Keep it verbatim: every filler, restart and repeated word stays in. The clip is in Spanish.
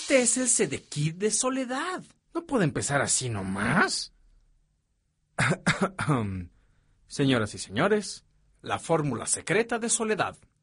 Este es el Sedekit de Soledad. ¿No puede empezar así nomás? Señoras y señores, la fórmula secreta de Soledad.